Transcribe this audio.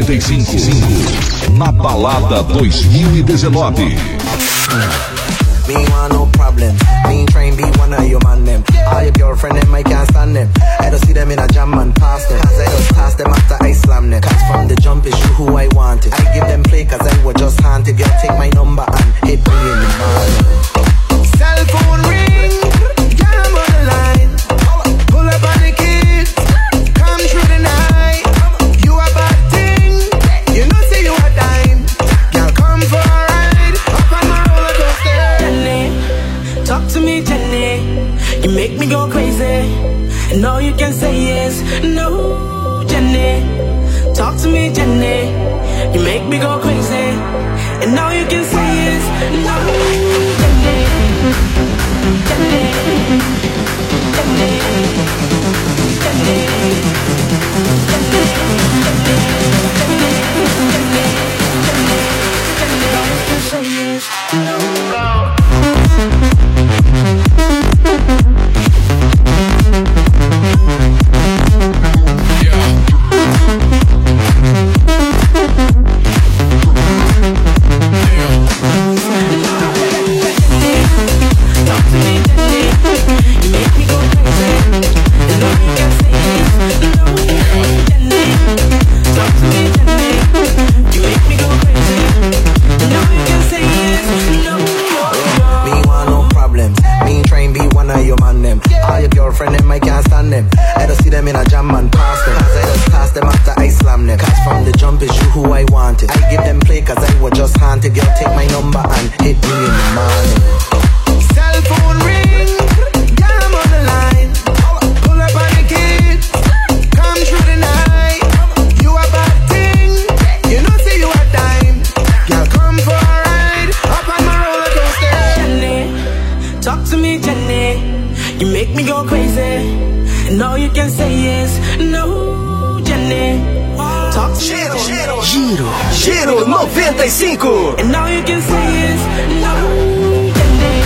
95. Na Balada 2019. Me want no problem. Me train be one of your man them. All your girlfriend them I can't stand them. I don't see them in a jam and pass them. Cause I just pass them after I slam them. Cause from the jump it's you who I wanted. I give them play cause I was just haunted. Girl take my number and hit me in the morning. Cell phone ring, girl I'm on the line. Pull up on the kids, come through the night. You a bad thing, you know say you a dime. Girl come for a ride, up on my roller coaster. Talk to me, Jenny. You make me go crazy. And all you can say is no, Jenny. Talk to me, Jenny. You make me go crazy. And all you can say is no, Jenny. Jenny. Jenny. Jenny. All you can say is no. Giro 95. And all you can say is no, Jenny.